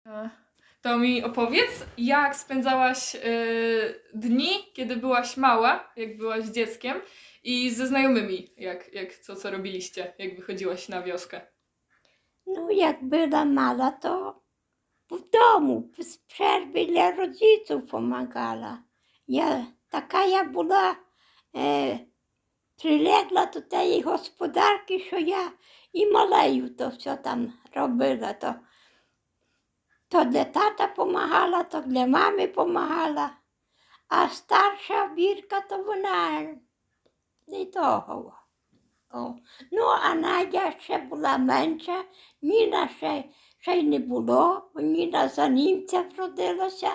To mi opowiedz, jak spędzałaś dni, kiedy byłaś mała, jak byłaś dzieckiem i ze znajomymi, co robiliście, jak wychodziłaś na wioskę. No jak byłam mała, to w domu z przerwy dla rodziców pomagała. Ja była przyległa do tej gospodarki, że ja i maleju to все tam robiła. To dla tata pomagała, to dla mamy pomagała, a starsza Birka to wона nie того. О. Ну, а Надя ще була менша, Ніна ще й не було, бо Ніна за німця вродилася.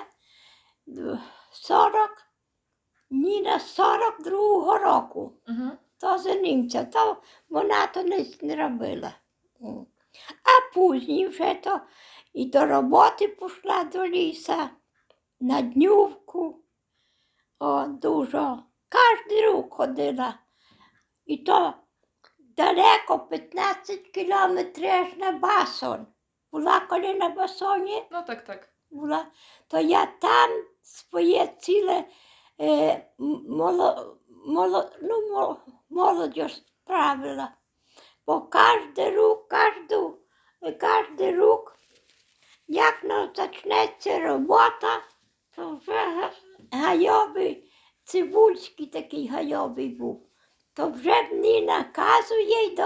40, Ніна з 42-го року. То за німця, то вона то не робила. А пізніше вже то і до роботи пішла до ліса, на днювку. О, дуже. Кожен рук ходила. І то далеко, 15 кілометрів аж на басон. Була коли на басоні? No tak. Була. То я там своє ціле молодь справила. Бо кожен рук, як почнеться робота, то вже гайовий, цибульський такий гайовий був. То вже мені наказує й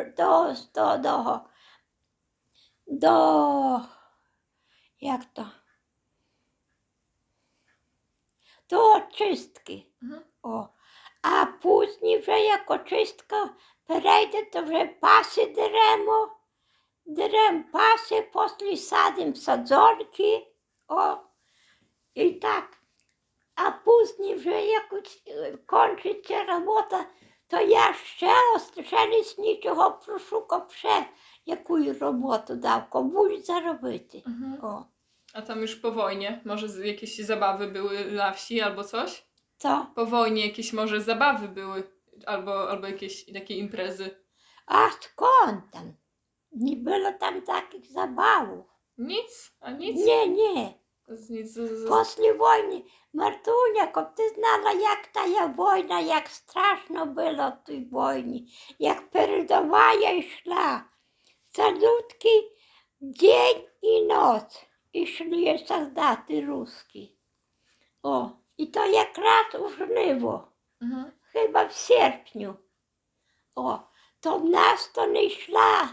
до очистки. О. А пізніше вже як очистка перейде, то вже паси дерем паси, після садимо саджанки. О. І так. А пізніше вже як кончиться робота, то я ще лісничого прошукав ще яку роботу дав, комусь заробити. О. A tam już po wojnie, może jakieś zabawy były na wsi albo coś? Co? Po wojnie jakieś może zabawy były albo jakieś takie imprezy. А skąd tam? Nie było tam takich zabawów. Nic? A nic? Nie. Nic. Після війни, Мартуня, коли ти знала, як та війна, як страшно було в тій війні, як передова йшла. Салютки день і ніч йшли солдати русські. О, і то якраз у жниво, хіба в серпню. О, то в нас то не йшла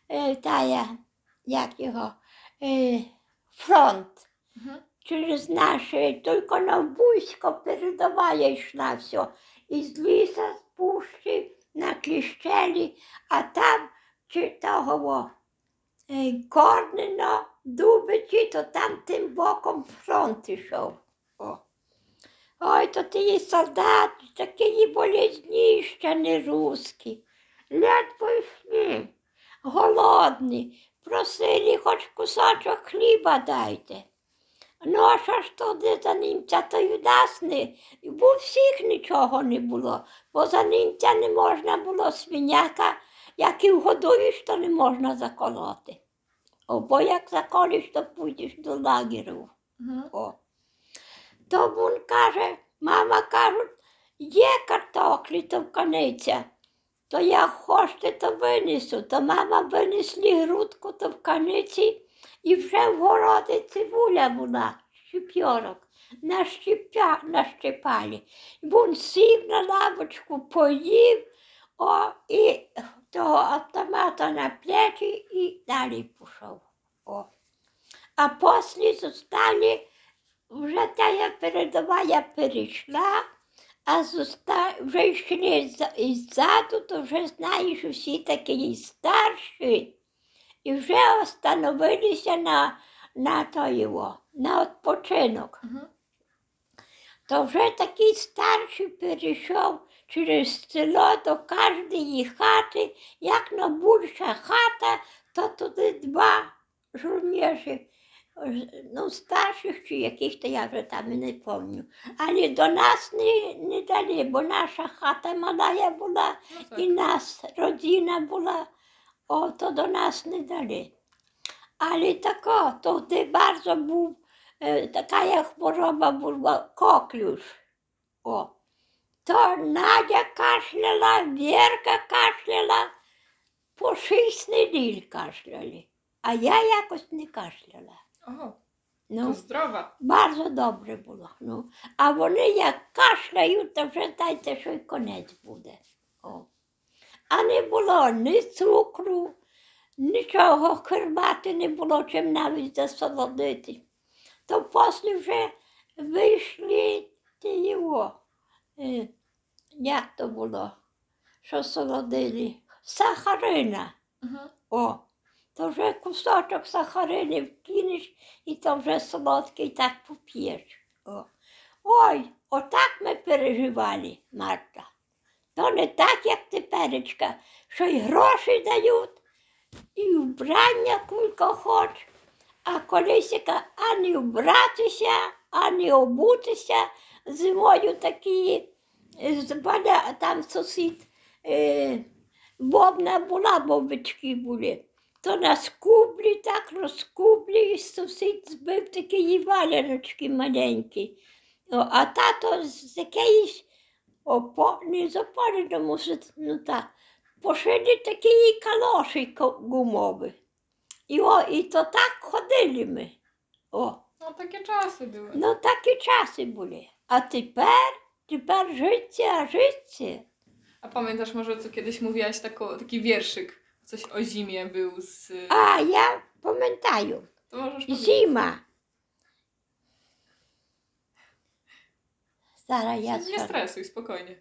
фронт. Через наше, тільки на військо передова йшла все. Із ліса, з пущі, на Кліщелі, а там того Корнено, Дубичі, то там тим боком фронт йшов. Ой, то ті солдати, такі болезні, ще не русські. Ледве йшли, голодні, просили хоч кусочок хліба дайте. Ну, а що ж туди за німця, то й у нас не, бо всіх нічого не було, бо за німця не можна було свиняка, як і вгодуєш, то не можна заколоти. О, бо як заколиш, то підеш до лагеру. О. То він каже, мама каже, є картоплі, то вканиця, то як хочете, то винесу. То мама винесли грудку, то в каниці, і вже в городі цибуля була, щепьорок, нащипали. Він сів на лавочку, поїв, і того автомата на плечі і далі пішов. А після зостали, вже та передова перейшла, а вже йшли ззаду, то вже знаєш, всі такі старші. І вже остановилися на відпочинок. То вже такий старший перейшов через село до кожної хати, як на більша хата, то туди два журніші, ну старших чи яких, то я вже там і не пам'ятаю. Але до нас не дали, бо наша хата мала була, і нас родина була. То до нас не дали. Ale tako, to ty bardzo był, taka jak choroba była, kokliusz. O. To Nadia kaszляла, Вірка кашляла, по 6 неділь кашляли. А я якось не кашляла. O, to Ну, zdrowa. bardzo добре було. Ну. А вони як кашляють, то вже дайте, що й конець буде. О. А не було ні цукру, нічого, хербати не було, чим навіть засолодити. То після вже вийшли ті його, як то було, що солодили, сахарина. Mhm. О, то вже кусочок сахарини вкинеш, і то вже солодкий так поп'єш. О. Ой, отак ми переживали, Марта. То не так, як теперечка, що й гроші дають, і вбрання кілька хоч, а колись яка ані вбратися, ані обутися. Зимою такі, там сусід, бобна була, бобички були. То на скублі так розкублі, і сусід збив такі валяночки маленькі. А тато з якоїсь не з опори, ну так, пошили такі калоші гумові. І то так ходили ми. О. No takie czasy były. Ну такі часи були. А тепер життя. A pamiętasz może, co kiedyś mówiłaś, taki wierszyk, coś o zimie był z... А я пам'ятаю, To możesz powiedzieć. зима. Зараз я Nie скажу. stresuj, spokojnie.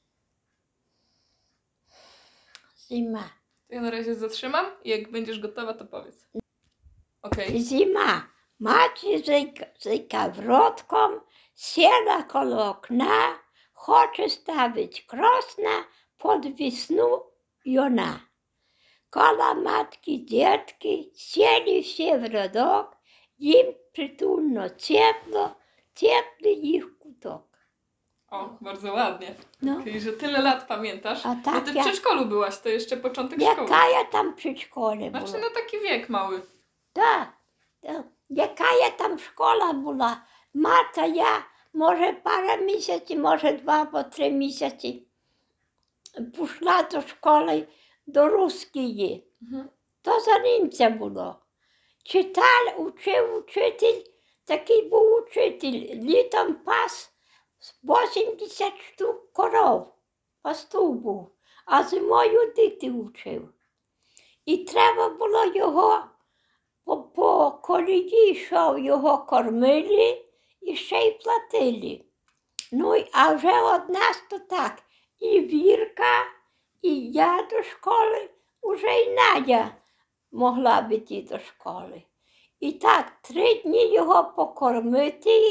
Зима. To ja na razie zatrzymam i jak będziesz gotowa, to powiedz. Okej. Зима. Мати зайка вротком, сіла коло окна, хоче ставить кросна під весну йона. Коло матки дітки сіли всі в рядок, їм притульно теплий їх куток. O, bardzo ładnie. Ну, Czyli, że tyle lat pamiętasz. а Bo так ty w я, przedszkolu byłaś, to jeszcze początek szkoły. яка я там при школі була? Znaczy, no taki wiek mały. Так, так. Яка я там школа була? Марта, я, може, пару місяців, може, 2 або 3 місяці пішла до школи, до русської. Mhm. То за німця було. Учив учитель, такий був учитель, літом пас 80 штук коров, пастух був, а зимою діти учив. І треба було його по колії йшов, його кормили і ще й платили. Ну, а вже од нас то так, і Вірка, і я до школи, уже й Надя могла б йти до школи. І так, 3 дні його покормити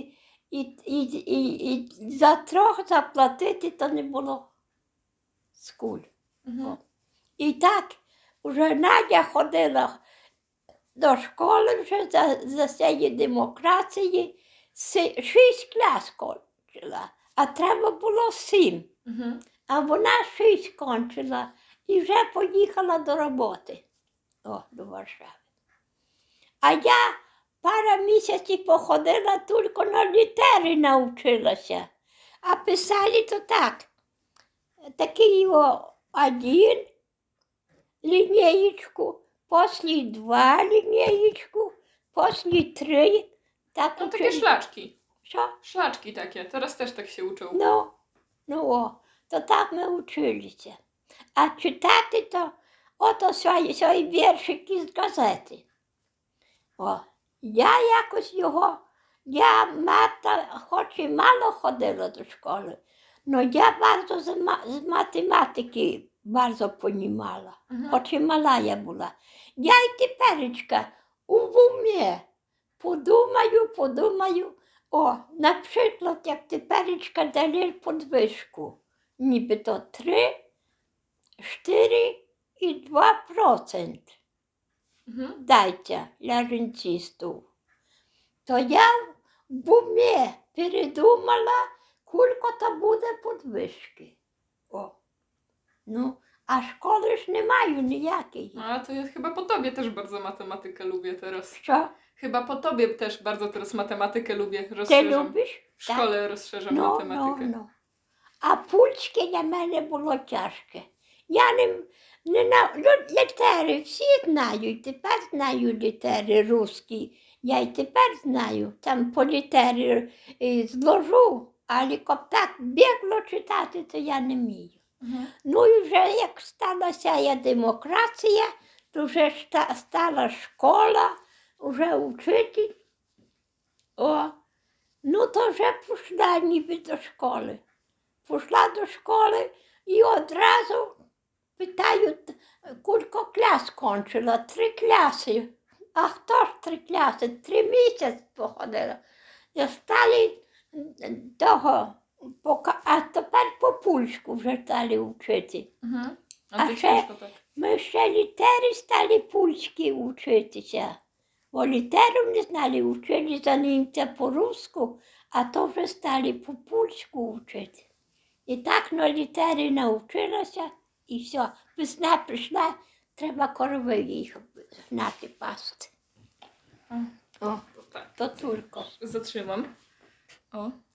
і за 3 заплатити, то не було скуль. Mhm. І так, вже Надя ходила до школи вже за цієї демократії, 6 клас кончила, а треба було 7. Mhm. А вона 6 кончила і вже поїхала до роботи, до Варшави. А я пару місяців походила, тільки на літери навчилася. А писали то так, такий один лінієчку, після 2 лінієчку, після 3. Так No takie учили. szlaczki. Що? Szlaczki takie. Teraz też tak się uczą. Ну, то так ми вчилися. А читати то, ото свої віршики з газети. Я якось його, Марта, хоч і мало ходила до школи, але я bardzo з математики bardzo понімала, Mhm. хоч і мала я була. Я й теперечка у умі подумаю, наприклад, як теперечка дали підвищку, нібито 3, 4 і 2%. Mhm. Дайте для рентистів. То я в умі передумала, скільки то буде підвищки. Ну, a szkoły już nie mają ніякої. A to ja chyba po tobie też bardzo matematykę lubię teraz. Що? Chyba po tobie też bardzo teraz matematykę lubię, Ти rozszerzam. любиш? W szkole rozszerzam Ну, matematykę. ну. А пульське для мене було тяжке. Я літери всі знаю, тепер знаю літери русські. Я й тепер знаю, там по літері зложу, але як так бігло читати, то я не вмію. Mhm. Ну і вже як сталася демократія, то вже стала школа, вже вчитель. О, ну то вже пішла ніби до школи. Пішла до школи і одразу питають, кілько клас кончила? 3 класи. А хто ж 3 класи? 3 місяці походила. І стали того, а тепер по польську вже стали вчити. Mhm. A A to że- ciężko tak. Ми ще літери стали польські вчитися. Бо літеру не знали, вчили за німця по-руску, а то вже стали по-польську вчити. І так на літери навчилася, і все. Весна прийшла, треба корови їх знати пасти. A, О, to tak. то тільки. Zatrzymam. O.